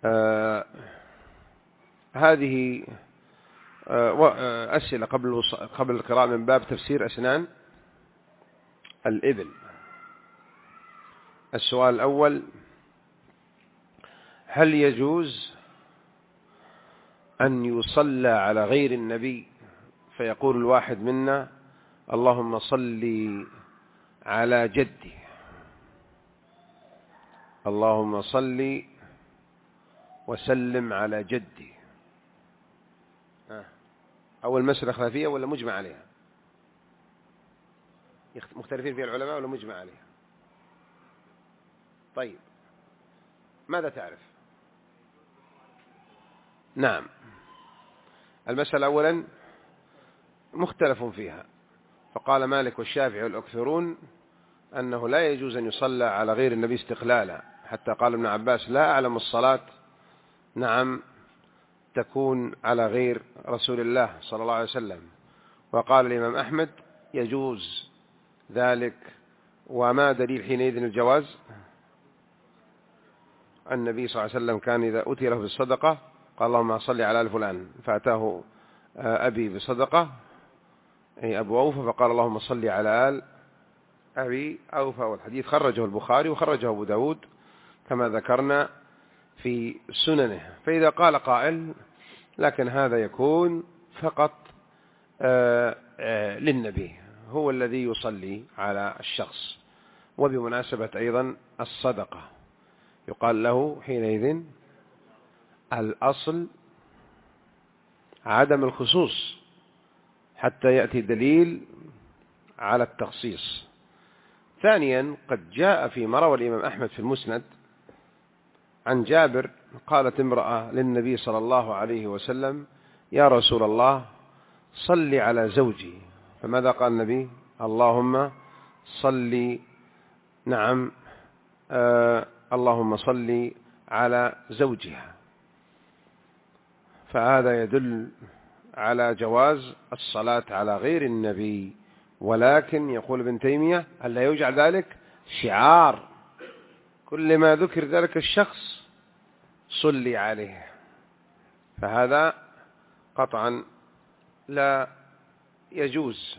هذه أسئلة قبل القراءة من باب تفسير أسنان الإبل. السؤال الأول: هل يجوز أن يصلى على غير النبي فيقول الواحد منا: اللهم صل على جدي، اللهم صل وسلم على جدي؟ أول مسألة خلافية ولا مجمع عليها؟ مختلفين فيها العلماء ولا مجمع عليها؟ طيب، ماذا تعرف؟ نعم، المسألة أولا مختلف فيها، فقال مالك والشافعي والأكثرون أنه لا يجوز أن يصلى على غير النبي استقلالا، حتى قال ابن عباس: لا أعلم الصلاة نعم تكون على غير رسول الله صلى الله عليه وسلم. وقال الإمام أحمد: يجوز ذلك. وما دليل حينئذ الجواز؟ النبي صلى الله عليه وسلم كان إذا أتي له بالصدقة قال: اللهم صل على آل فلان، فأتاه أبي بصدقة، أي أبو أوفى، فقال: اللهم صل على آل أبي أوفى. والحديث خرجه البخاري وخرجه أبو داود كما ذكرنا في سننه. فإذا قال قائل: لكن هذا يكون فقط للنبي، هو الذي يصلي على الشخص، وبمناسبة أيضا الصدقة، يقال له حينئذ الأصل عدم الخصوص حتى يأتي دليل على التخصيص. ثانيا، قد جاء فيما روى الإمام أحمد في المسند عن جابر: قالت امرأة للنبي صلى الله عليه وسلم: يا رسول الله، صل على زوجي. فماذا قال النبي؟ اللهم صل، نعم، اللهم صل على زوجها. فهذا يدل على جواز الصلاة على غير النبي، ولكن يقول ابن تيمية: ألا يجعل ذلك شعار، كل ما ذكر ذلك الشخص صلي عليه، فهذا قطعا لا يجوز،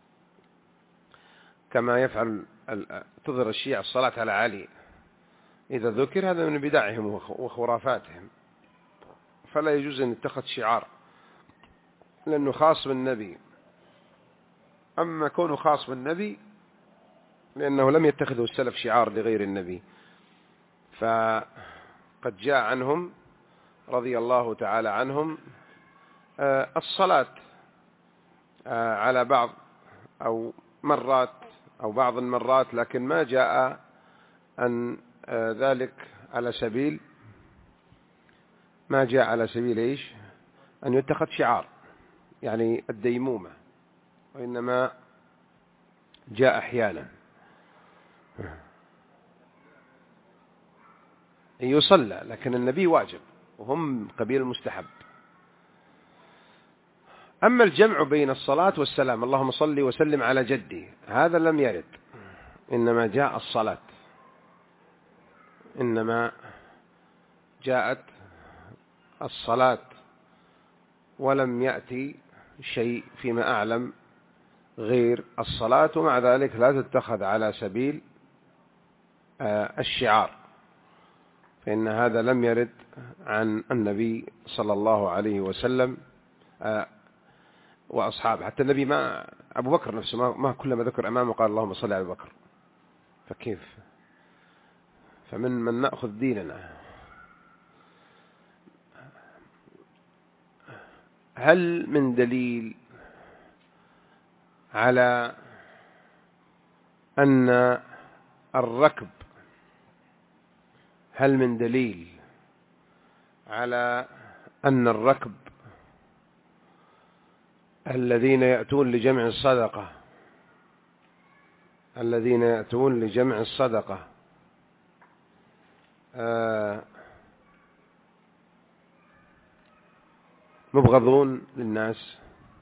كما يفعل تظهر الشيعة الصلاة على علي إذا ذكر، هذا من بدعهم وخرافاتهم، فلا يجوز أن يتخذ شعار لأنه خاص بالنبي. أما كونه خاص بالنبي لأنه لم يتخذه السلف شعار لغير النبي. فقد جاء عنهم رضي الله تعالى عنهم الصلاة على بعض أو مرات أو بعض المرات، لكن ما جاء أن ذلك على سبيل، ما جاء على سبيل إيش؟ أن يتخذ شعار يعني الديمومة، وإنما جاء أحيانا يصلى، لكن النبي واجب وهم قبيل المستحب. أما الجمع بين الصلاة والسلام، اللهم صل وسلم على جدي، هذا لم يرد، إنما جاء الصلاة، إنما جاءت الصلاة، ولم يأتي شيء فيما أعلم غير الصلاة، ومع ذلك لا تتخذ على سبيل الشعار، فإن هذا لم يرد عن النبي صلى الله عليه وسلم وأصحابه. حتى النبي ما أبو بكر نفسه ما كلما ذكر أمامه قال اللهم صل على أبي بكر، فكيف؟ فمن نأخذ ديننا؟ هل من دليل على أن الركب، هل من دليل على أن الركب الذين يأتون لجمع الصدقة، الذين يأتون لجمع الصدقة مبغضون للناس،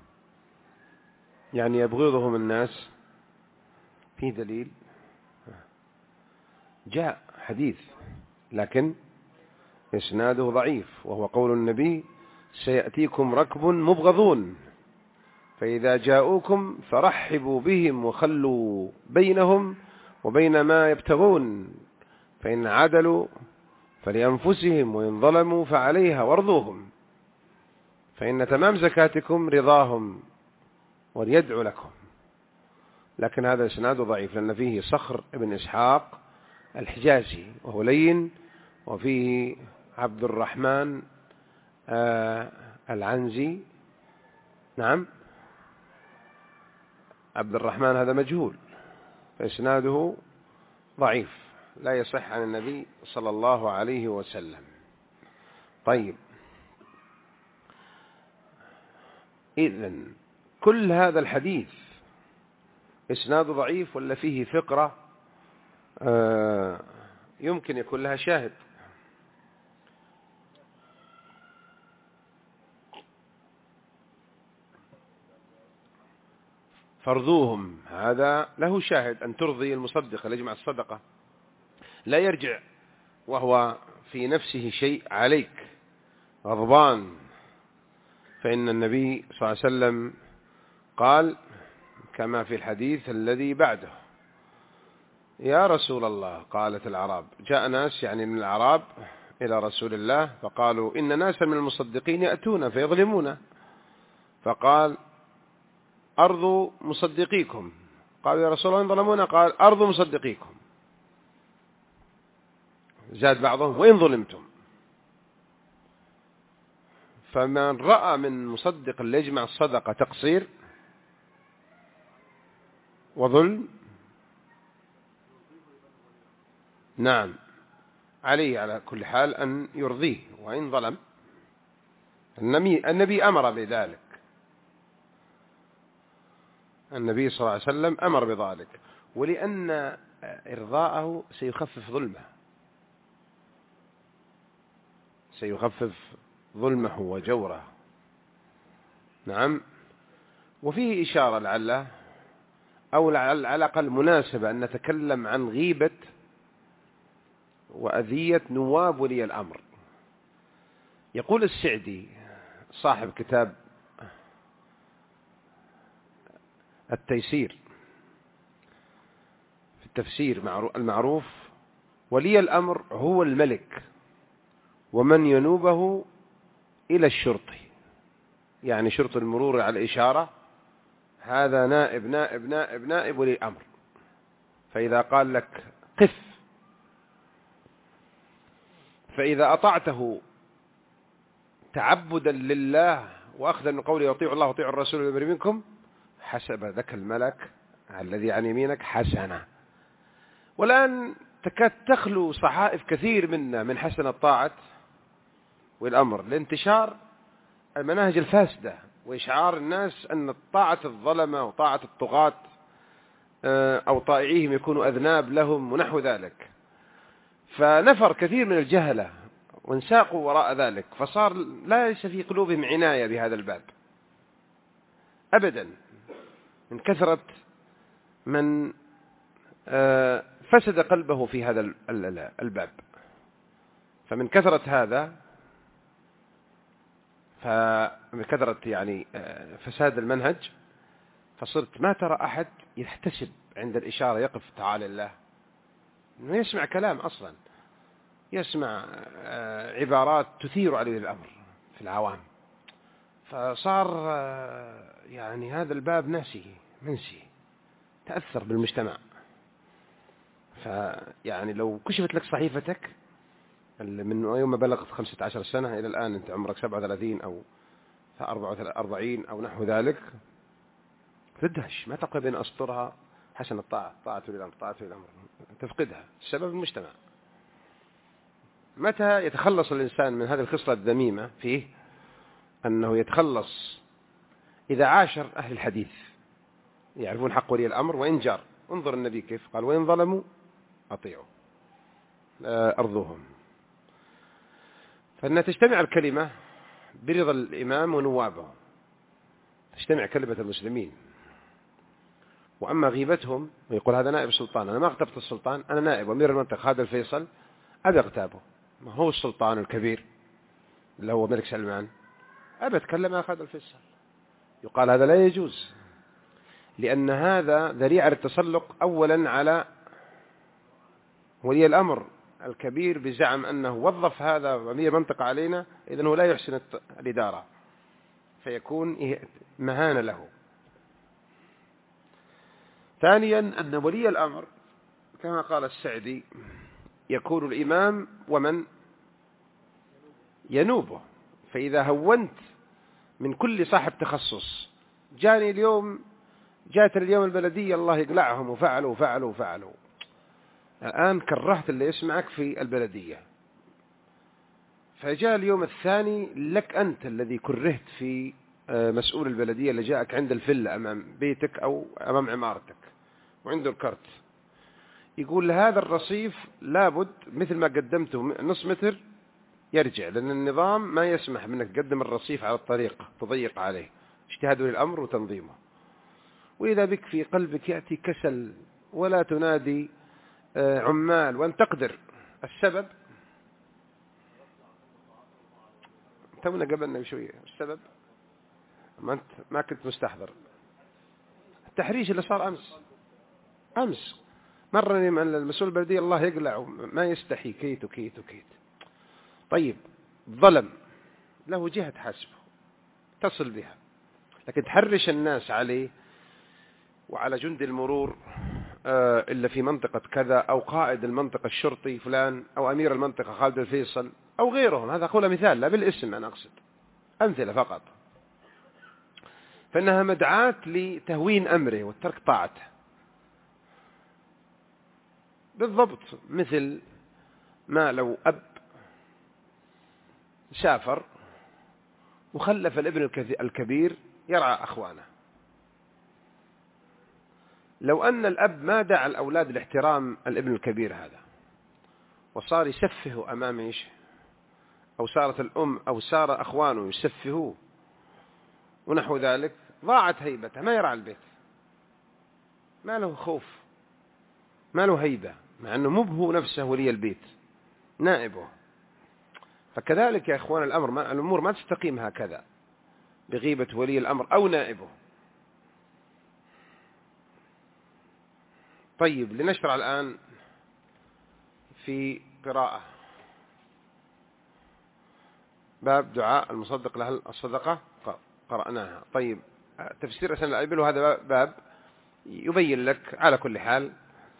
يعني يبغضهم الناس؟ في دليل؟ جاء حديث، لكن إسناده ضعيف، وهو قول النبي: سيأتيكم ركب مبغضون فإذا جاءوكم فرحبوا بهم وخلوا بينهم وبين ما يبتغون، فإن عدلوا فلأنفسهم وإن ظلموا فعليها وارضوهم، فإن تمام زكاتكم رضاهم وليدعو لكم. لكن هذا إسناد ضعيف، لأن فيه صخر بن إسحاق الحجازي وهو لين، وفيه عبد الرحمن العنزي. نعم، عبد الرحمن هذا مجهول، فإسناده ضعيف لا يصح عن النبي صلى الله عليه وسلم. طيب، إذن كل هذا الحديث إسناد ضعيف ولا فيه فقرة يمكن يكون لها شاهد؟ فرضوهم هذا له شاهد، أن ترضي المصدق يجمع الصدقة، لا يرجع وهو في نفسه شيء عليك غضبان. فإن النبي صلى الله عليه وسلم قال كما في الحديث الذي بعده: يا رسول الله، قالت الأعراب، جاء ناس يعني من الأعراب إلى رسول الله فقالوا: إن ناسا من المصدقين يأتون فيظلمون، فقال: أرضوا مصدقيكم. قالوا: يا رسول الله إن ظلمونا. قال: أرضوا مصدقيكم. زاد بعضهم: وإن ظلمتم. فمن رأى من مصدق اللي يجمع الصدقة تقصير وظلم، نعم، عليه على كل حال أن يرضيه وإن ظلم. النبي أمر بذلك، النبي صلى الله عليه وسلم أمر بذلك، ولأن إرضاءه سيخفف ظلمه، سيخفف ظلمه وجوره. نعم. وفيه إشارة لعله أو على الأقل مناسبة أن نتكلم عن غيبة وأذية نواب ولي الأمر. يقول السعدي صاحب كتاب التيسير في التفسير المعروف: ولي الأمر هو الملك ومن ينوبه إلى الشرطي، يعني شرط المرور على الإشارة هذا نائب نائب نائب نائب ولي الأمر. فإذا قال لك قف، فإذا أطعته تعبدا لله وأخذا من قوله: يطيع الله ويطيع الرسول والأمر منكم، حسب ذاك الملك الذي عن يمينك حسنة. والآن تكاد تخلو صحائف كثير منا من حسن الطاعة والأمر لانتشار المناهج الفاسدة وإشعار الناس أن طاعة الظلمة وطاعة الطغاة أو طائعيهم يكونوا أذناب لهم ونحو ذلك. فنفر كثير من الجهلة وانساقوا وراء ذلك، فصار لا ليس في قلوبهم عناية بهذا الباب أبدا، من كثرة من فسد قلبه في هذا الباب. فمن كثرة هذا، فمن كثرة يعني فساد المنهج، فصرت ما ترى أحد يحتسب عند الإشارة يقف تعالى الله، إنه يسمع كلام أصلا، يسمع عبارات تثير عليه الأمر في العوام. فصار يعني هذا الباب منسي، تأثر بالمجتمع. فيعني لو كشفت لك صحيفتك من يوم ما بلغت 15 سنة إلى الآن، أنت عمرك 37 أو 44 أو نحو ذلك، تدهش، ما تقوى بين أسطرها حسن الطاعة، طاعة للأمر، طاعة للأمر، تفقدها. السبب المجتمع. متى يتخلص الإنسان من هذه الخصلة الذميمة فيه؟ أنه يتخلص إذا عاشر أهل الحديث يعرفون حق ولي الأمر وإن جار. انظر النبي كيف قال: وإن ظلموا أطيعوا أرضهم. فإن تجتمع الكلمة برضا الإمام ونوابه، تجتمع كلمة المسلمين. وأما غيبتهم ويقول هذا نائب السلطان، أنا ما اغتبت السلطان، أنا نائب أمير المنطقة، هذا الفيصل أبي اغتابه، ما هو السلطان الكبير اللي هو ملك سلمان، أبى أتكلم أخذ الفيصل. يقال هذا لا يجوز، لأن هذا ذريعة للتسلق أولا على ولي الأمر الكبير بزعم أنه وظف هذا أمير منطقة علينا، إذن هو لا يحسن الإدارة، فيكون مهانة له. ثانيا أن ولي الأمر كما قال السعدي يكون الإمام ومن ينوبه، فإذا هونت من كل صاحب تخصص، جاتني اليوم البلدية الله يقلعهم وفعلوا الآن كرهت اللي يسمعك في البلدية، فجاء اليوم الثاني لك أنت الذي كرهت في مسؤول البلدية اللي جاءك عند الفلة أمام بيتك أو أمام عمارتك وعنده الكرت، يقول هذا الرصيف لابد مثل ما قدمته نص متر يرجع، لأن النظام ما يسمح منك تقدم الرصيف على الطريق تضيق عليه، اجتهاد ولي الأمر وتنظيمه. وإذا بك في قلبك يأتي كسل ولا تنادي عمال وأن تقدر، السبب تونا قبلنا بشوية، السبب ما كنت مستحضر التحريش اللي صار أمس مرني من المسؤول البلدية الله يقلع ما يستحي كيت. طيب ظلم له جهة تحاسبه تصل بها، لكن تحرش الناس عليه وعلى جند المرور إلا في منطقة كذا، أو قائد المنطقة الشرطي فلان، أو أمير المنطقة خالد الفيصل أو غيرهم، هذا أقول مثال لا بالاسم، أنا أقصد أمثلة فقط، فإنها مدعاة لتهوين أمره وترك طاعته. بالضبط مثل ما لو أب سافر وخلف الابن الكبير يرعى أخوانه، لو أن الأب ما دعا الأولاد لاحترام الابن الكبير هذا وصار يسفه أمام إيش، أو صارت الأم أو صار أخوانه يسفهوه ونحو ذلك، ضاعت هيبته، ما يرعى البيت، ما له خوف، ما له هيبة، مع أنه مبهو نفسه ولي البيت نائبه. فكذلك يا إخوان الأمور ما تستقيم هكذا بغيبة ولي الأمر أو نائبه. طيب لنشرع الآن في قراءة باب دعاء المصدق له الصدقة، قرأناها. طيب تفسير أسنان الإبل، وهذا باب يبين لك على كل حال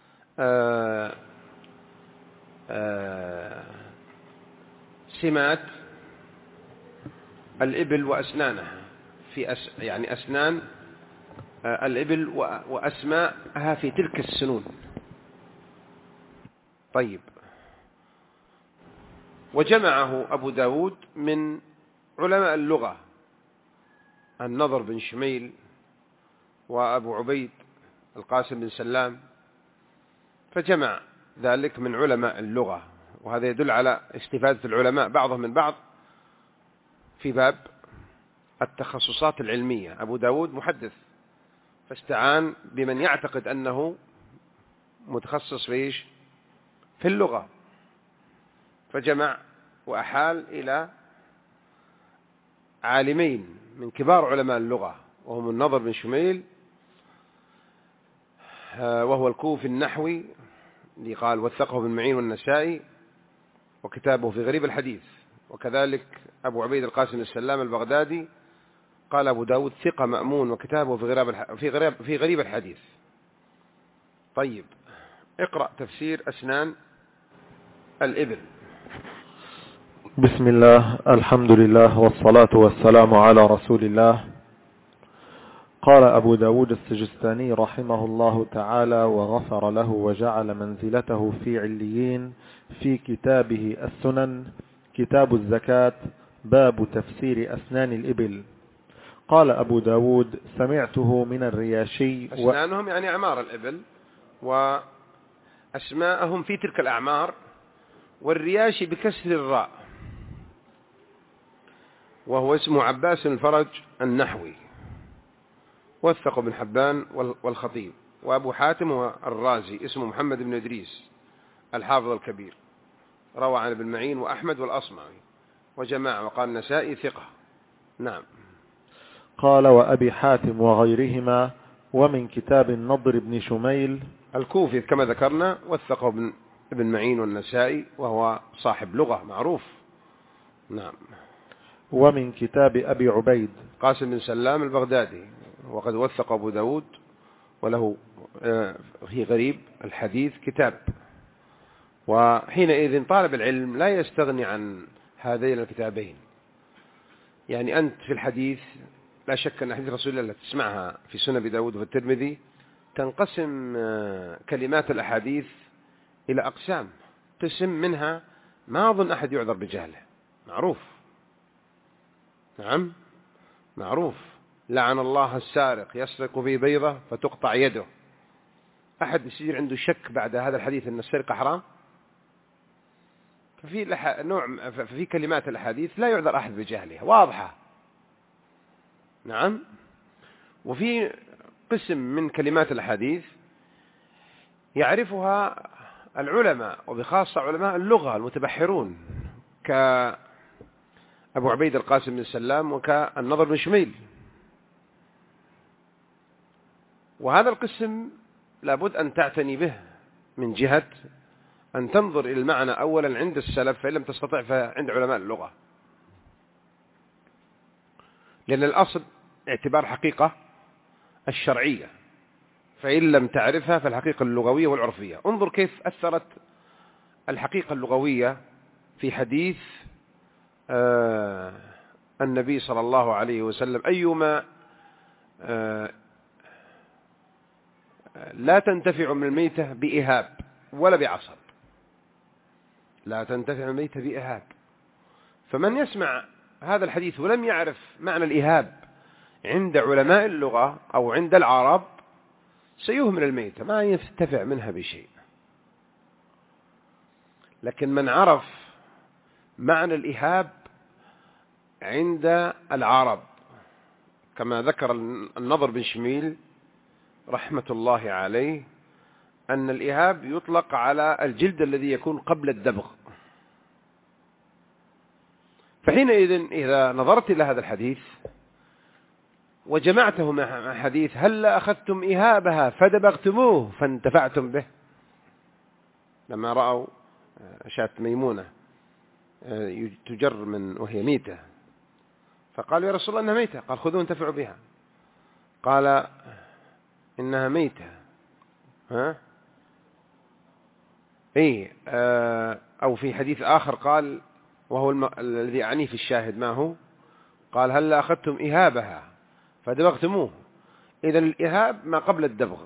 سمات الإبل وأسنانها يعني أسنان الإبل وأسماءها في تلك السنون. طيب وجمعه أبو داود من علماء اللغة النضر بن شميل وأبو عبيد القاسم بن سلام، فجمع ذلك من علماء اللغة، وهذا يدل على استفادة العلماء بعضهم من بعض في باب التخصصات العلمية. أبو داود محدث فاستعان بمن يعتقد أنه متخصص في اللغة، فجمع وأحال إلى عالمين من كبار علماء اللغة، وهم النضر بن شميل وهو الكوفي النحوي اللي قال وثقه ابن معين والنسائي وكتابه في غريب الحديث، وكذلك أبو عبيد القاسم السلام البغدادي قال أبو داود ثقة مأمون وكتابه في غريب الحديث. طيب اقرأ تفسير أسنان الإبل. بسم الله، الحمد لله، والصلاة والسلام على رسول الله. قال أبو داود السجستاني رحمه الله تعالى وغفر له وجعل منزلته في عليين في كتابه السنن كتاب الزكاة باب تفسير أسنان الإبل. قال أبو داود سمعته من الرياشي أسنانهم يعني أعمار الإبل وأسماءهم في تلك الأعمار، والرياشي بكسر الراء وهو اسمه عباس الفرج النحوي، وثق ابن حبان والخطيب، وأبو حاتم والرازي اسمه محمد بن إدريس الحافظ الكبير. روى عن ابن معين وأحمد والأصمعي وجماعة، وقال النسائي ثقة. نعم. قال وأبي حاتم وغيرهما. ومن كتاب النضر بن شميل الكوفي كما ذكرنا، وثقه ابن معين والنسائي، وهو صاحب لغة معروف. نعم. ومن كتاب أبي عبيد قاسم بن سلام البغدادي، وقد وثق أبو داود، وله في غريب الحديث كتاب. وحينئذ طالب العلم لا يستغني عن هذين الكتابين. يعني أنت في الحديث لا شك أن حديث رسول الله تسمعها في سنن أبي داود وفي الترمذي تنقسم كلمات الأحاديث إلى أقسام. قسم منها ما أظن أحد يعذر بجهله، معروف. نعم، معروف. لعن الله السارق يسرق في بيضة فتقطع يده. أحد يصير عنده شك بعد هذا الحديث أن السرقة حرام؟ ففي كلمات الأحاديث لا يعذر أحد بجهلها، واضحة. نعم. وفي قسم من كلمات الحديث يعرفها العلماء، وبخاصة علماء اللغة المتبحرون، كأبو عبيد القاسم بن سلام وكالنضر بن شميل. وهذا القسم لابد أن تعتني به من جهة أن تنظر إلى المعنى أولا عند السلف، فإن لم تستطع فعند علماء اللغة، لأن الأصل اعتبار حقيقة الشرعية، فإن لم تعرفها فالحقيقة اللغوية والعرفية. انظر كيف أثرت الحقيقة اللغوية في حديث النبي صلى الله عليه وسلم: أيما لا تنتفع من الميتة بإهاب ولا بعصب. لا تنتفع من الميتة بإهاب. فمن يسمع هذا الحديث ولم يعرف معنى الإهاب عند علماء اللغة أو عند العرب سيهمل الميتة، ما يستفع منها بشيء. لكن من عرف معنى الإهاب عند العرب، كما ذكر النضر بن شميل رحمة الله عليه، أن الإهاب يطلق على الجلد الذي يكون قبل الدبغ. فحينئذ إذا نظرت إلى هذا الحديث وجمعته مع حديث: هل أخذتم إهابها فدبغتموه فانتفعتم به، لما رأوا شاة ميمونة تجر من وهي ميتة، فقالوا: يا رسول الله إنها ميتة. قال: خذوا انتفعوا بها. قال: إنها ميتة. أو في حديث آخر قال، وهو الذي أعنيه في الشاهد ما هو، قال: هل أخذتم إهابها فدبغتموه. إذا الإهاب ما قبل الدبغ،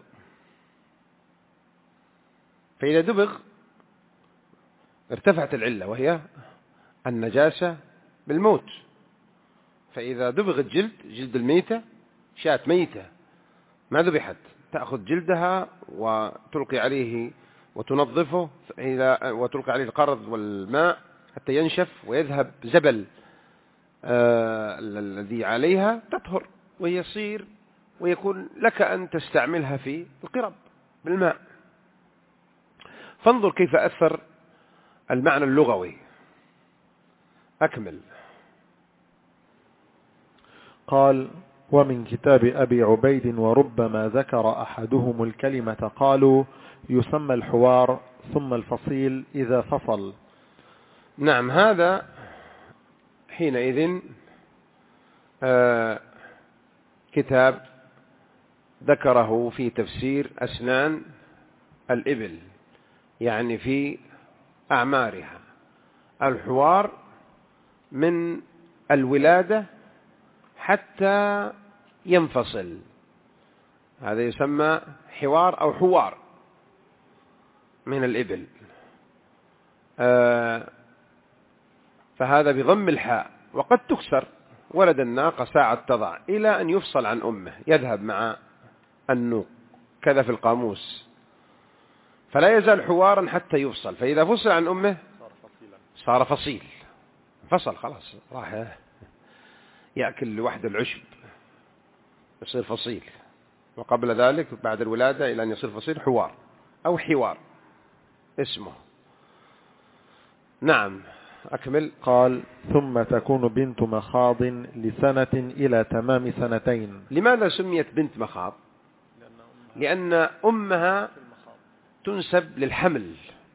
فإذا دبغ ارتفعت العلة وهي النجاسة بالموت. فإذا دبغ الجلد، جلد الميتة، شاة ميتة ما ذبحت، تأخذ جلدها وتلقي عليه وتنظفه وتلقي عليه القرض والماء حتى ينشف ويذهب زبل الذي عليها، تطهر ويصير ويكون لك أن تستعملها في القرب بالماء. فانظر كيف أثر المعنى اللغوي. أكمل. قال: ومن كتاب أبي عبيد وربما ذكر أحدهم الكلمة قالوا يسمى الحوار ثم الفصيل إذا فصل. نعم، هذا حينئذ كتاب ذكره في تفسير أسنان الإبل، يعني في أعمارها. الحوار من الولادة حتى ينفصل، هذا يسمى حوار أو حوار من الإبل. فهذا بضم الحاء، وقد تكسر: ولد الناقة ساعة تضع، إلى أن يفصل عن أمه، يذهب مع النوق، كذا في القاموس. فلا يزال حوارا حتى يفصل، فإذا فصل عن أمه صار فصيل. فصل خلاص، راح يأكل لوحده العشب، يصير فصيل. وقبل ذلك بعد الولادة إلى أن يصير فصيل حوار أو حوار اسمه. نعم أكمل. قال ثم تكون بنت مخاض لسنة إلى تمام سنتين. لماذا سميت بنت مخاض؟ لأن أمها تنسب للحمل.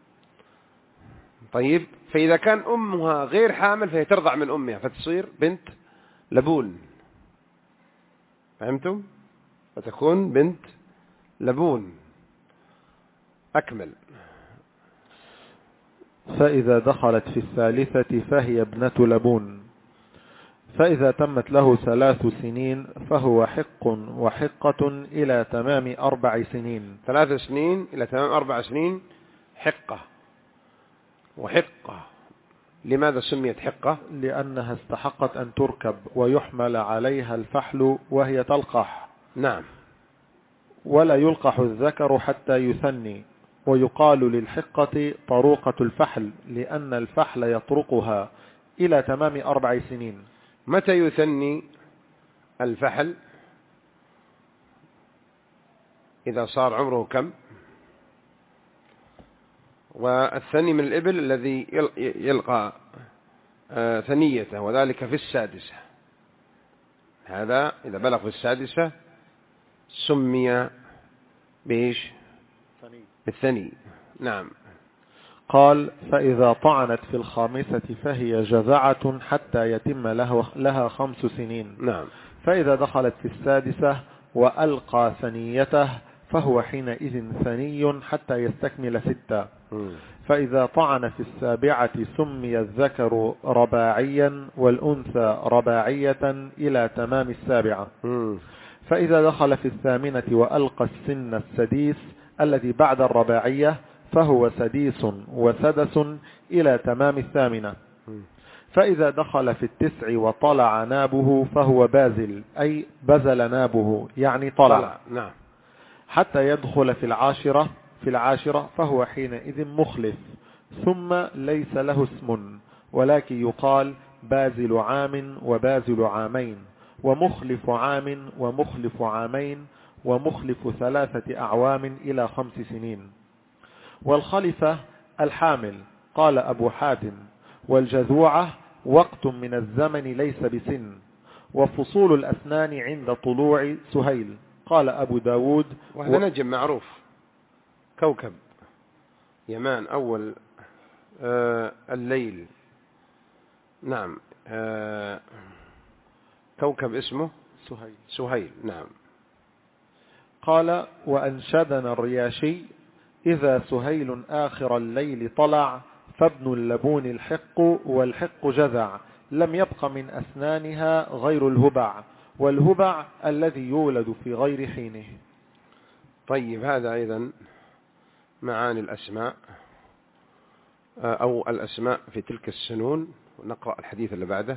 طيب، فإذا كان أمها غير حامل فهي ترضع من أمها فتصير بنت لبون. فهمتم؟ فتكون بنت لبون. أكمل. فإذا دخلت في الثالثة فهي ابنة لبون. فإذا تمت له 3 سنين فهو حق وحقة إلى تمام 4 سنين. 3 سنين إلى تمام 4 سنين حقة وحقة. لماذا سميت حقة؟ لأنها استحقت أن تركب ويحمل عليها الفحل وهي تلقح. نعم. ولا يلقح الذكر حتى يثني، ويقال للحقة طروقة الفحل لأن الفحل يطرقها إلى تمام 4 سنين. متى يثني الفحل؟ إذا صار عمره كم؟ والثني من الإبل الذي يلقى ثنيته، وذلك في 6. هذا إذا بلغ في 6 سمي بإيش؟ بالثني. نعم. قال فإذا طعنت في 5 فهي جذعة حتى يتم لها 5 سنين. نعم. فإذا دخلت في 6 وألقى ثنيته فهو حينئذ ثني حتى يستكمل 6. فإذا طعن في 7 سمي الذكر رباعيا والأنثى رباعية إلى تمام 7. فإذا دخل في 8 وألقى السن السديس الذي بعد الرباعية فهو سديس وسدس إلى تمام 8. فإذا دخل في 9 وطلع نابه فهو بازل، أي بزل نابه يعني طلع. نعم. حتى يدخل في 10 فهو حينئذ مخلف، ثم ليس له اسم، ولكن يقال بازل عام وبازل عامين ومخلف عام ومخلف عامين ومخلف 3 أعوام إلى 5 سنين. والخلفة الحامل. قال أبو حاتم والجذوعة وقت من الزمن ليس بسن، وفصول الأسنان عند طلوع سهيل. قال أبو داود وهذا نجم معروف، كوكب يمان أول الليل. نعم. كوكب اسمه سهيل. نعم. قال وأنشدنا الرياشي إذا سهيل آخر الليل طلع فابن اللبون الحق والحق جذع لم يبق من أسنانها غير الهبع، والهبع الذي يولد في غير حينه. طيب، هذا أيضا معاني الأسماء أو الأسماء في تلك السنون. نقرأ الحديث اللي بعده.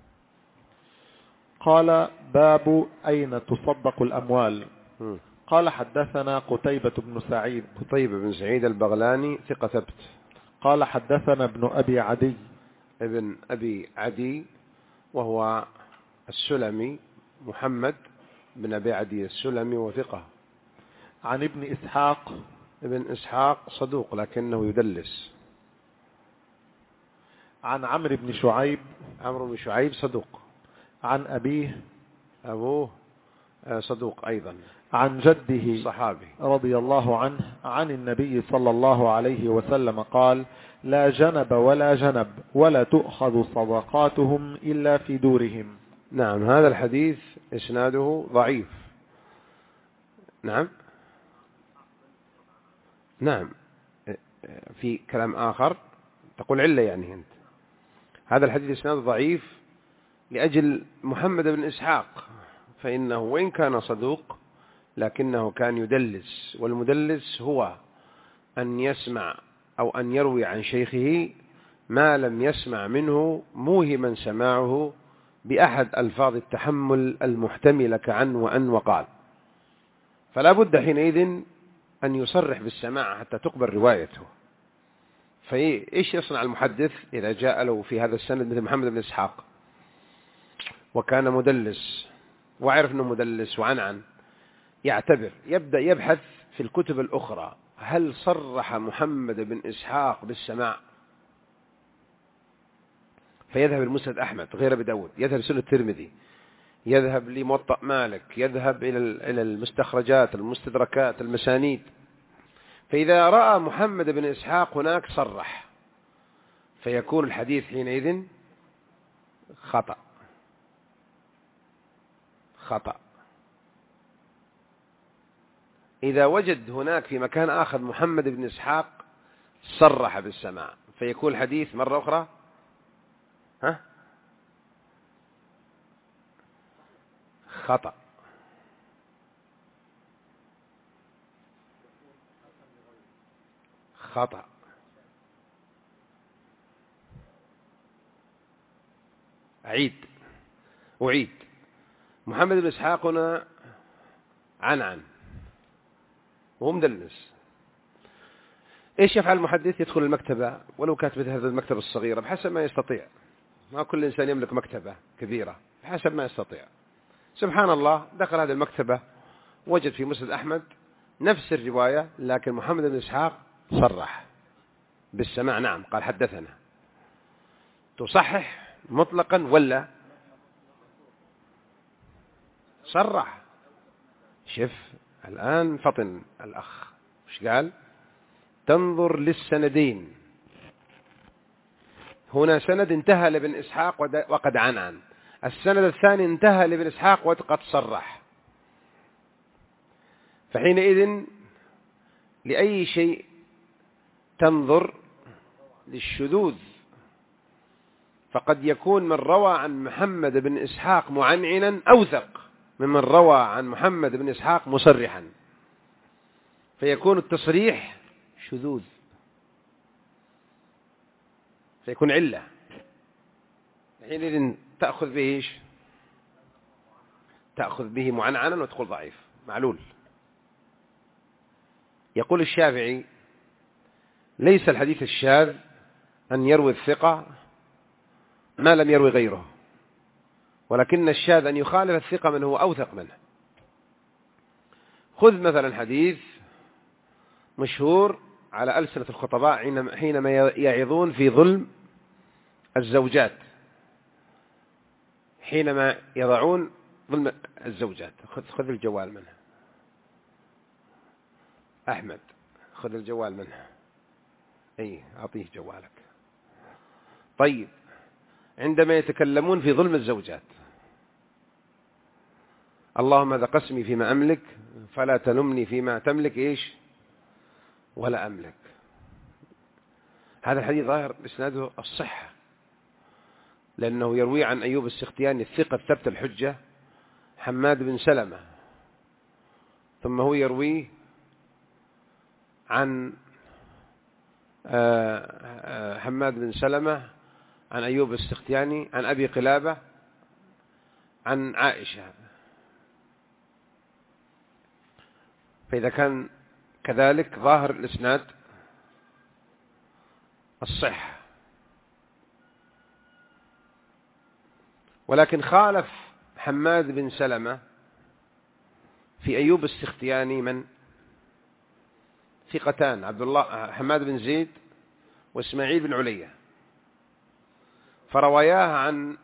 قال باب أين تصدق الأموال. قال حدثنا قتيبة بن سعيد. قتيبة بن سعيد البغلاني ثقة ثبت. قال حدثنا ابن أبي عدي. ابن أبي عدي وهو السلمي، محمد بن أبي عدي السلمي وثقة. عن ابن إسحاق. ابن إسحاق صدوق لكنه يدلس. عن عمرو بن شعيب. عمرو بن شعيب صدوق. عن أبيه. أبوه صدوق أيضا. عن جده صحابي رضي الله عنه عن النبي صلى الله عليه وسلم قال لا جنب ولا جنب ولا تؤخذ صدقاتهم إلا في دورهم. نعم. هذا الحديث إسناده ضعيف. نعم. نعم. في كلام آخر تقول علة يعني أنت. هذا الحديث إسناده ضعيف لأجل محمد بن إسحاق، فإنه وإن كان صدوق لكنه كان يدلس، والمدلس هو أن يسمع أو أن يروي عن شيخه ما لم يسمع منه موهما سماعه بأحد ألفاظ التحمل المحتملة كعن وأن وقال، فلا بد حينئذ أن يصرح بالسماع حتى تقبل روايته. فإيش يصنع المحدث إذا جاء له في هذا السند مثل محمد بن إسحاق وكان مدلس وعرف أنه مدلس وعنعن؟ يعتبر، يبدأ يبحث في الكتب الأخرى هل صرح محمد بن إسحاق بالسماع؟ فيذهب المسند أحمد غير أبي داود، يذهب سنة الترمذي، يذهب لموطأ مالك، يذهب إلى المستخرجات، المستدركات، المسانيد. فإذا رأى محمد بن إسحاق هناك صرح، فيكون الحديث حينئذ خطأ. إذا وجد هناك في مكان آخر محمد بن إسحاق صرح بالسماع، فيكون الحديث مرة أخرى خطأ. أعيد محمد بن إسحاق هنا عن وهو مدلس. إيش يفعل المحدث؟ يدخل المكتبة، ولو كانت مثل هذه المكتبة الصغيرة، بحسب ما يستطيع. ما كل إنسان يملك مكتبة كبيرة، بحسب ما يستطيع. سبحان الله، دخل هذه المكتبة وجد في مسند أحمد نفس الرواية، لكن محمد بن إسحاق صرح بالسماع. نعم، قال حدثنا. تصحح مطلقا ولا صرح؟ شف الآن، فطن الأخ، وش قال؟ تنظر للسندين. هنا سند انتهى لابن إسحاق وقد عن. السند الثاني انتهى لابن إسحاق وقد صرح. فحينئذ لأي شيء تنظر؟ للشذوذ. فقد يكون من روى عن محمد بن إسحاق معنعنا أوثق ممن روى عن محمد بن إسحاق مصرحا، فيكون التصريح شذوذ، فيكون علة. حينئذ تأخذ به إيش؟ تأخذ به معنعنا وتقول ضعيف معلول. يقول الشافعي: ليس الحديث الشاذ أن يروي الثقة ما لم يروي غيره، ولكن الشاذ أن يخالف الثقة من هو أوثق منه. خذ مثلا حديث مشهور على ألسنة الخطباء حينما يعظون في ظلم الزوجات، حينما يضعون ظلم الزوجات. خذ الجوال منه أحمد، خذ الجوال منه. أعطيه جوالك. طيب، عندما يتكلمون في ظلم الزوجات: اللهم ذا قسمي فيما أملك فلا تلمني فيما تملك إيش ولا أملك. هذا الحديث ظاهر إسناده الصحة، لأنه يروي عن أيوب السختياني الثقة الثبت الحجة حماد بن سلمة، ثم هو يروي عن حماد بن سلمة عن أيوب السختياني عن أبي قلابة عن عائشة. فإذا كان كذلك ظاهر الإسناد الصحة. ولكن خالف حماد بن سلمة في أيوب السختياني من ثقتان: عبد الله حماد بن زيد وإسماعيل بن علية، فرواياها عن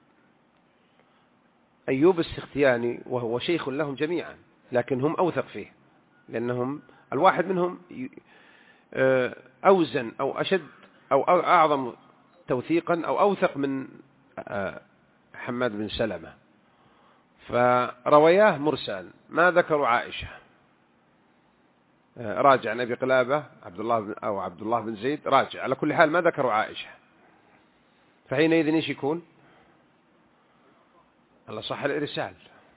أيوب السختياني وهو شيخ لهم جميعا، لكن هم أوثق فيه، لأنهم الواحد منهم أوزن أو أشد أو أعظم توثيقا أو أوثق من حماد بن سلمة. فرواياه مرسل، ما ذكروا عائشة. راجع عن أبي قلابة عبد الله بن زيد، راجع. على كل حال ما ذكروا عائشة، فحينئذ إيش يكون؟ الله صح الإرسال.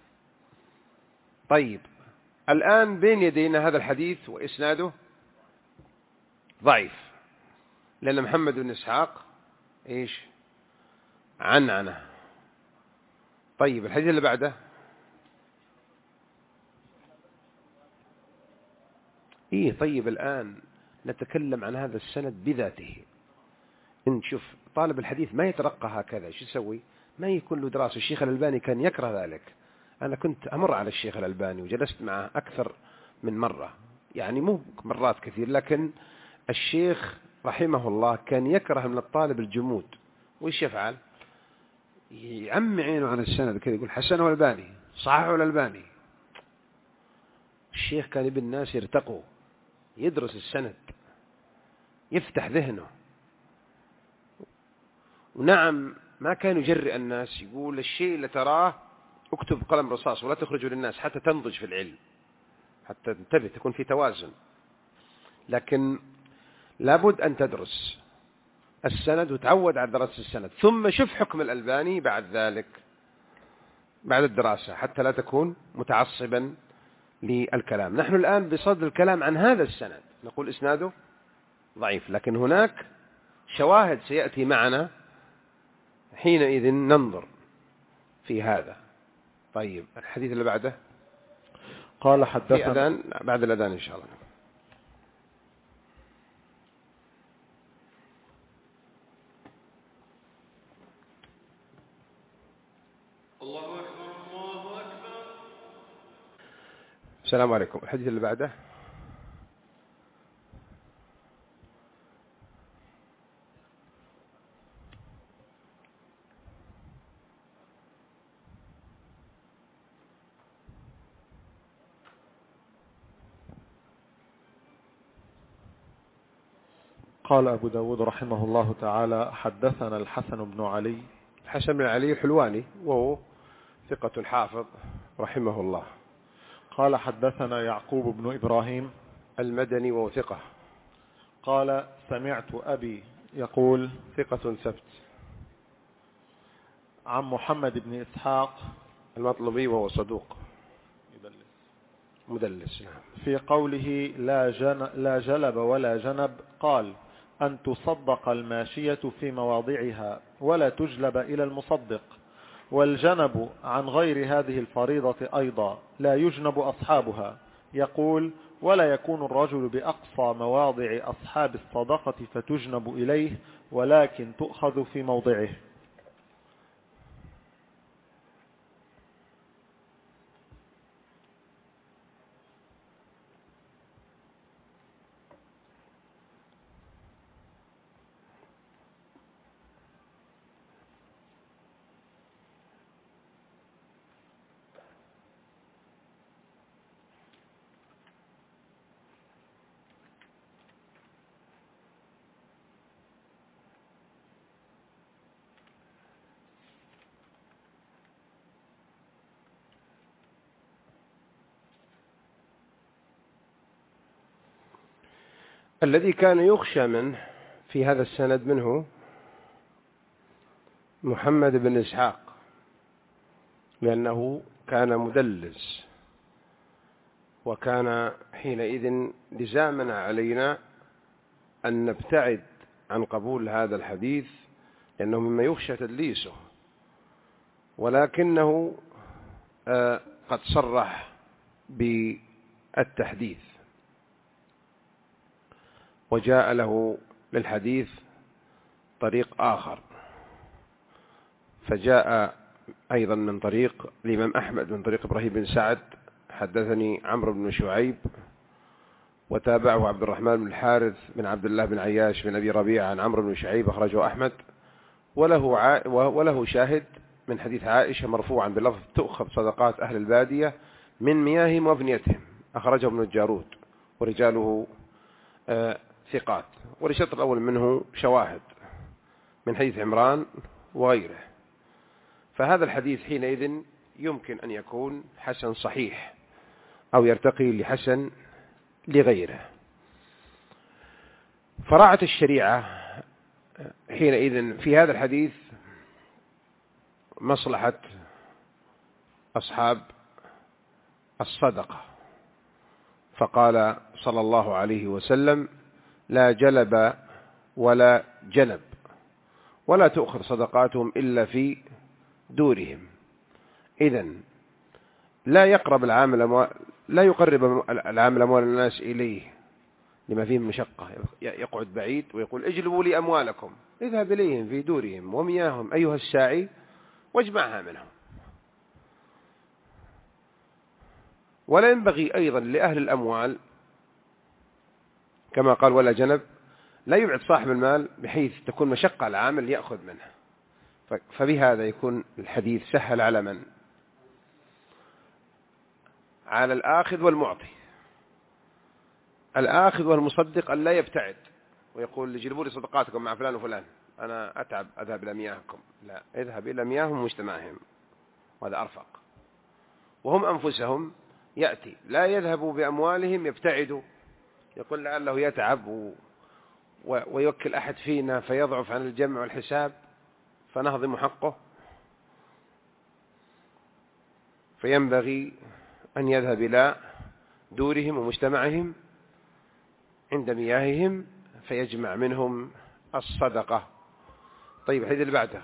طيب، الآن بين يدينا هذا الحديث وإسناده ضعيف، لأن محمد بن إسحاق إيش؟ عنعنه. طيب، الحديث اللي بعده طيب، الآن نتكلم عن هذا السند بذاته. شوف، طالب الحديث ما يترقى هكذا. شو يسوي؟ ما يكون له دراسة. الشيخ الألباني كان يكره ذلك. أنا كنت أمر على الشيخ الألباني وجلست معه أكثر من مرة، يعني مو مرات كثير، لكن الشيخ رحمه الله كان يكره من الطالب الجمود وش يفعل؟ يعمي عينه عن السند كذا، يقول حسنه الألباني، صححه الألباني. الشيخ كان يبي الناس يرتقوا، يدرس السند، يفتح ذهنه. ونعم ما كان يجرئ الناس، يقول الشيء اللي تراه اكتب قلم رصاص ولا تخرجه للناس حتى تنضج في العلم، حتى تنتبه، تكون في توازن. لكن لابد أن تدرس السند وتعود على دراسة السند، ثم شوف حكم الألباني بعد ذلك، بعد الدراسة، حتى لا تكون متعصبا للكلام. نحن الآن بصدد الكلام عن هذا السند، نقول إسناده ضعيف، لكن هناك شواهد سيأتي معنا، حينئذ ننظر في هذا. طيب الحديث اللي بعده قال في حدثنا أذان، بعد الأذان إن شاء الله. الله أكبر الله أكبر. السلام عليكم. الحديث اللي بعده قال أبو داود رحمه الله تعالى حدثنا الحسن بن علي. الحسن بن علي الحلواني وهو ثقة حافظ رحمه الله. قال حدثنا يعقوب بن إبراهيم المدني وهو ثقة. قال سمعت أبي يقول ثقة ثبت. عن محمد بن إسحاق المطلبي وهو صدوق مدلس. في قوله لا جلب ولا جنب، قال أن تصدق الماشية في مواضعها ولا تجلب إلى المصدق، والجنب عن غير هذه الفريضة أيضا لا يجنب أصحابها. يقول ولا يكون الرجل بأقصى مواضع أصحاب الصدقة فتجنب إليه، ولكن تؤخذ في موضعه. الذي كان يخشى منه في هذا السند منه محمد بن إسحاق، لأنه كان مدلس، وكان حينئذ لزامنا علينا أن نبتعد عن قبول هذا الحديث، لأنه مما يخشى تدليسه. ولكنه قد صرح بالتحديث، وجاء له للحديث طريق آخر، فجاء أيضا من طريق الإمام أحمد من طريق إبراهيم بن سعد حدثني عمرو بن شعيب، وتابعه عبد الرحمن بن الحارث بن عبد الله بن عياش بن أبي ربيعة عن عمرو بن شعيب أخرجه أحمد، وله شاهد من حديث عائشة مرفوعا بلفظ تؤخذ صدقات أهل البادية من مياههم وابنيتهم، أخرجه ابن الجارود ورجاله ثقات، والشطر الأول منه شواهد من حديث عمران وغيره. فهذا الحديث حينئذ يمكن أن يكون حسن صحيح أو يرتقي لحسن لغيره. فراعت الشريعة حينئذ في هذا الحديث مصلحة أصحاب الصدقة، فقال صلى الله عليه وسلم لا جلب ولا جنب ولا تؤخذ صدقاتهم إلا في دورهم. إذن لا يقرب العامل أموال الناس إليه لما فيه مشقة، يقعد بعيد ويقول اجلبوا لي أموالكم، اذهب إليهم في دورهم ومياههم أيها الساعي واجمعها منهم. ولا ينبغي أيضا لأهل الأموال كما قال ولا جنب، لا يبعد صاحب المال بحيث تكون مشقة العامل يأخذ منه، فبهذا يكون الحديث سهل على من؟ على الآخذ والمعطي. الآخذ والمصدق أن لا يبتعد ويقول جلبوا لي صدقاتكم مع فلان وفلان، أنا أتعب أذهب إلى مياهكم. لا، اذهب إلى مياههم ومجتمعهم، وهذا أرفق. وهم أنفسهم يأتي لا يذهبوا بأموالهم، يبتعدوا، يقول لعله يتعب ويوكل أحد فينا فيضعف عن الجمع والحساب فنهضم حقه. فينبغي أن يذهب إلى دورهم ومجتمعهم عند مياههم فيجمع منهم الصدقة. طيب، الحديث اللي بعده.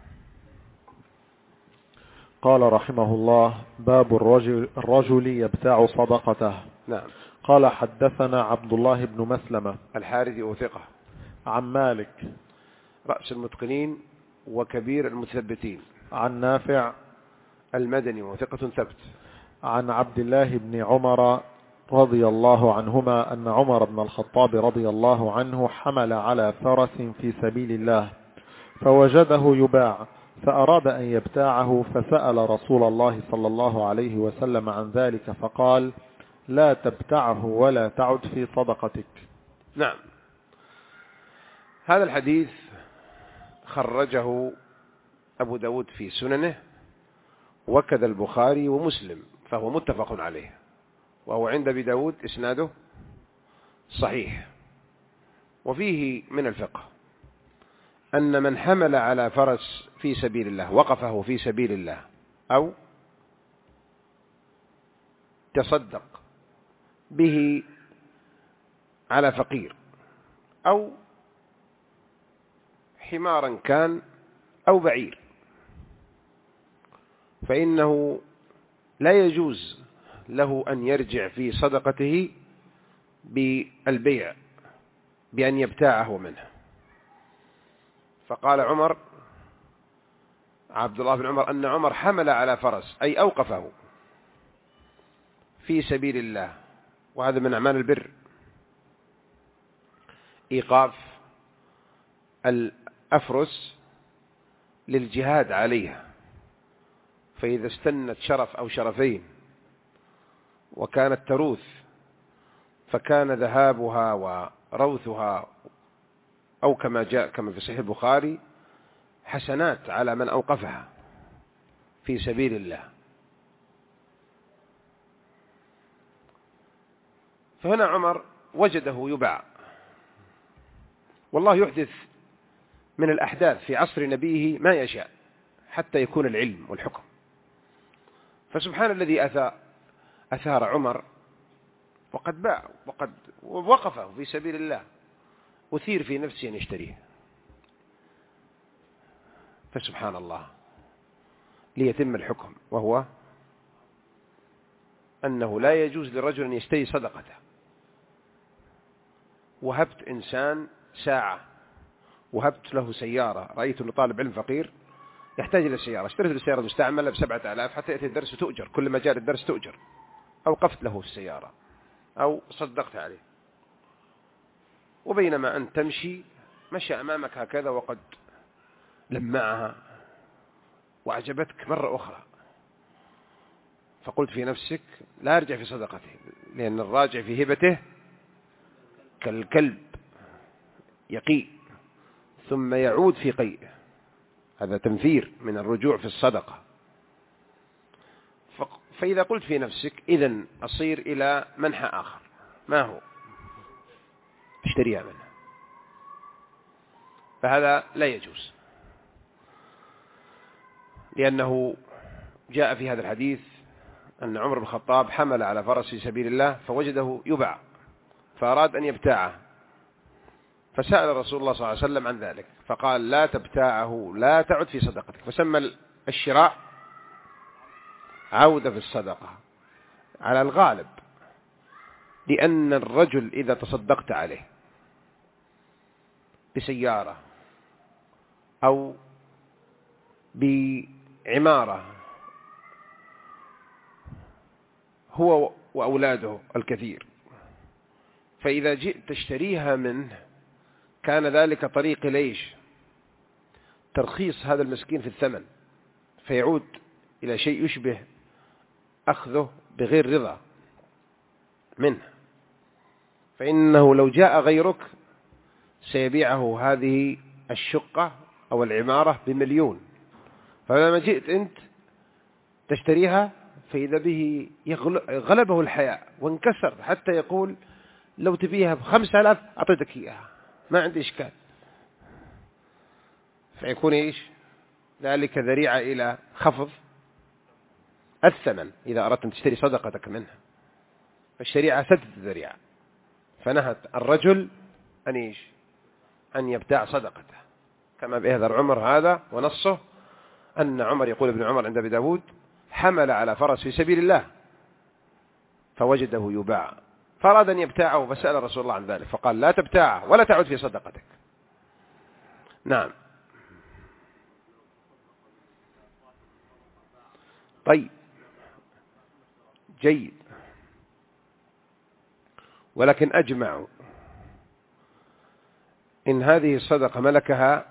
قال رحمه الله: باب الرجل يبتاع صدقته. نعم. قال: حدثنا عبد الله بن مسلمة الحارثي وثقة، عن مالك رأس المتقنين وكبير المتثبتين، عن نافع المدني وثقة ثبت، عن عبد الله بن عمر رضي الله عنهما أن عمر بن الخطاب رضي الله عنه حمل على فرس في سبيل الله فوجده يباع فأراد أن يبتاعه، فسأل رسول الله صلى الله عليه وسلم عن ذلك فقال: لا تبتعه ولا تعد في صدقتك. نعم. هذا الحديث خرجه أبو داود في سننه وكذا البخاري ومسلم، فهو متفق عليه، وهو عند أبي داود إسناده صحيح. وفيه من الفقه أن من حمل على فرس في سبيل الله، وقفه في سبيل الله، أو تصدق به على فقير، أو حمارا كان أو بعير، فإنه لا يجوز له أن يرجع في صدقته بالبيع بأن يبتاعه منه. فقال عمر، عبد الله بن عمر، أن عمر حمل على فرس أي أوقفه في سبيل الله، وهذا من أعمال البر، إيقاف الأفرس للجهاد عليها. فإذا استنت شرف أو شرفين وكانت تروث، فكان ذهابها وروثها أو كما في صحيح البخاري حسنات على من أوقفها في سبيل الله. فهنا عمر وجده يباع، والله يحدث من الأحداث في عصر نبيه ما يشاء حتى يكون العلم والحكم. فسبحان الذي أثار عمر وقد باع وقد وقفه في سبيل الله، أثير في نفسه أن يشتريه. فسبحان الله، ليتم الحكم، وهو أنه لا يجوز للرجل أن يشتري صدقته. وهبت إنسان ساعة، وهبت له سيارة، رأيت أنه طالب علم فقير يحتاج إلى سيارة، اشتريت له سيارة مستعملة ب7,000 حتى يأتي الدرس وتؤجر، كل ما جاء الدرس تؤجر. أوقفت له السيارة أو صدقت عليه، وبينما أن تمشي مشى أمامك هكذا وقد لمعها وأعجبتك مرة أخرى، فقلت في نفسك لا أرجع في صدقته، لأن الراجع في هبته كالكلب يقيء ثم يعود في قيئه، هذا تنفير من الرجوع في الصدقة. فإذا قلت في نفسك إذن أصير إلى منحى آخر، ما هو؟ اشتريها منه، فهذا لا يجوز، لأنه جاء في هذا الحديث أن عمر بن الخطاب حمل على فرس في سبيل الله فوجده يباع فأراد أن يبتاعه، فسأل رسول الله صلى الله عليه وسلم عن ذلك فقال: لا تبتاعه لا تعد في صدقتك. فسمى الشراء عودة في الصدقة على الغالب، لأن الرجل إذا تصدقت عليه بسيارة أو بعمارة هو وأولاده الكثير، فإذا جئت تشتريها منه كان ذلك طريق ليش؟ ترخيص هذا المسكين في الثمن، فيعود إلى شيء يشبه أخذه بغير رضا منه، فإنه لو جاء غيرك سيبيعه هذه الشقة أو العمارة ب1,000,000، فلما جئت أنت تشتريها فإذا به غلبه الحياء وانكسر حتى يقول لو تبيها ب5,000 أعطيتك إياها ما عندي إشكال. فيكون إيش ذلك ذريعة إلى خفض الثمن إذا أردت أن تشتري صدقتك منها. فالشريعة سدت الذريعة، فنهت الرجل أن يبتاع صدقته، كما بيهذر عمر هذا، ونصه أن عمر يقول ابن عمر عند أبي داود حمل على فرس في سبيل الله فوجده يباع فأراد أن يبتاعه، فسأل رسول الله عن ذلك فقال لا تبتاعه ولا تعود في صدقتك. نعم. طيب جيد. ولكن أجمعوا إن هذه الصدقة ملكها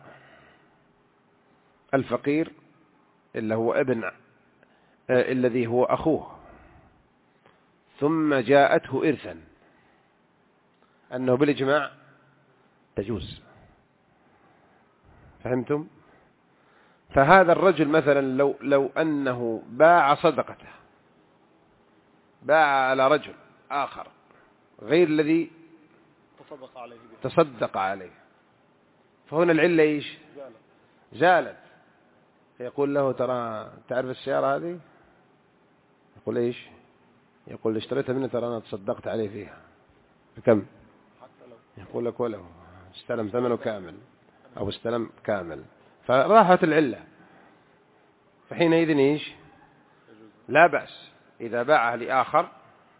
الفقير اللي هو الذي هو أخوه، ثم جاءته إرثا، أنه بالإجماع تجوز. فهمتم؟ فهذا الرجل مثلا لو أنه باع صدقته، باع على رجل آخر غير الذي تصدق عليه، فهنا العلة إيش؟ زالت. فيقول له ترى تعرف السيارة هذه؟ يقول إيش؟ يقول اشتريتها مني ترى أنا تصدقت عليه فيها بكم؟ يقول لك ولو استلم ثمنه كامل أو استلم كامل، فراحت العلة. فحينئذ إيش؟ لا بأس إذا باعها لآخر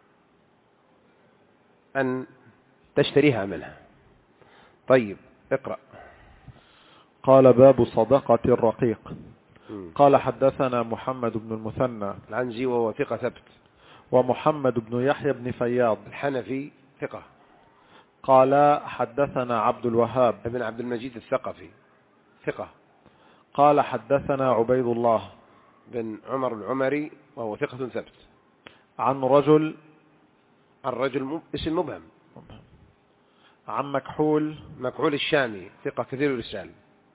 أن تشتريها منها. طيب اقرأ. قال باب صدقة الرقيق. قال حدثنا محمد بن المثنى العنزي وهو ثقة ثبت، ومحمد بن يحيى بن فياض الحنفي ثقة. قال حدثنا عبد الوهاب ابن عبد المجيد الثقفي ثقة. قال حدثنا عبيد الله بن عمر العمري وهو ثقة ثبت. عن رجل، الرجل اسم مبهم، عن مكحول الشامي ثقة كثير الرسال.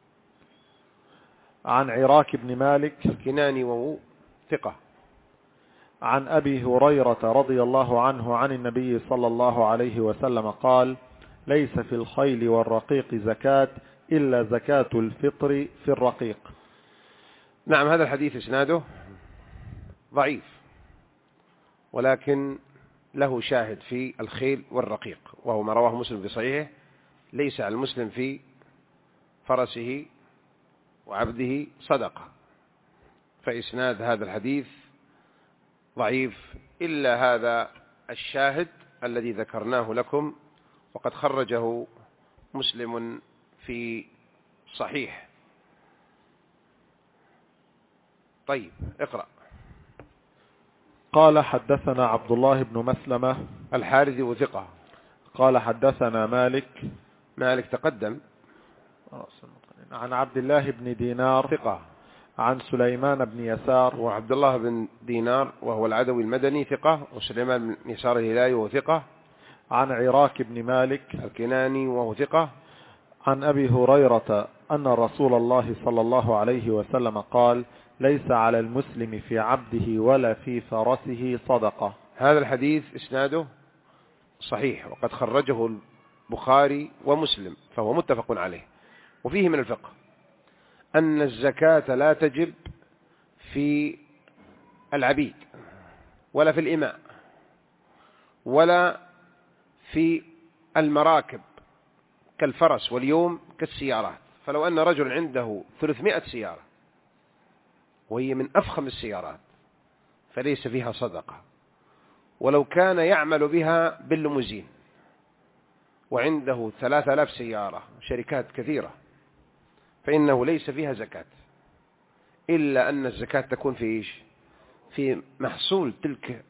عن عراك بن مالك الكناني وهو ثقة. عن أبي هريرة رضي الله عنه عن النبي صلى الله عليه وسلم قال ليس في الخيل والرقيق زكاة إلا زكاة الفطر في الرقيق. نعم، هذا الحديث إسناده ضعيف، ولكن له شاهد في الخيل والرقيق، وهو ما رواه مسلم في صحيحه ليس على المسلم في فرسه وعبده صدقة. فإسناد هذا الحديث ضعيف، إلا هذا الشاهد الذي ذكرناه لكم، وقد خرجه مسلم في صحيح. طيب اقرأ. قال حدثنا عبد الله بن مسلمة الحارثي وثقة. قال حدثنا مالك تقدم. عن عبد الله بن دينار ثقة. عن سليمان بن يسار، وعبد الله بن دينار وهو العدوي المدني ثقة، وسليمان بن يسار الهلالي وهو ثقة. عن عراك بن مالك الكناني وهو ثقة. عن أبي هريرة أن رسول الله صلى الله عليه وسلم قال ليس على المسلم في عبده ولا في فرسه صدقة. هذا الحديث إسناده صحيح، وقد خرجه البخاري ومسلم، فهو متفق عليه. وفيه من الفقه أن الزكاة لا تجب في العبيد ولا في الإماء ولا في المراكب كالفرس واليوم كالسيارات. فلو أن رجل عنده 300 سيارة وهي من أفخم السيارات فليس فيها صدقة، ولو كان يعمل بها بالليموزين وعنده 3000 سيارة شركات كثيرة فإنه ليس فيها زكاة، إلا أن الزكاة تكون في إيش؟ في محصول تلك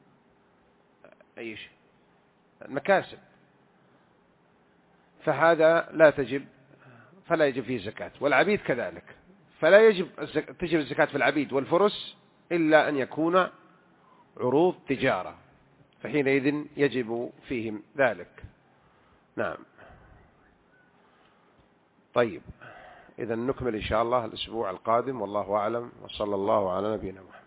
إيش؟ المكاسب، فهذا لا تجب فلا يجب فيه زكاة، والعبيد كذلك، فلا تجب الزكاة في العبيد والفرس إلا أن يكون عروض تجارة، فحينئذ يجب فيهم ذلك. نعم. طيب، إذا نكمل إن شاء الله الأسبوع القادم، والله أعلم، وصلى الله على نبينا محمد.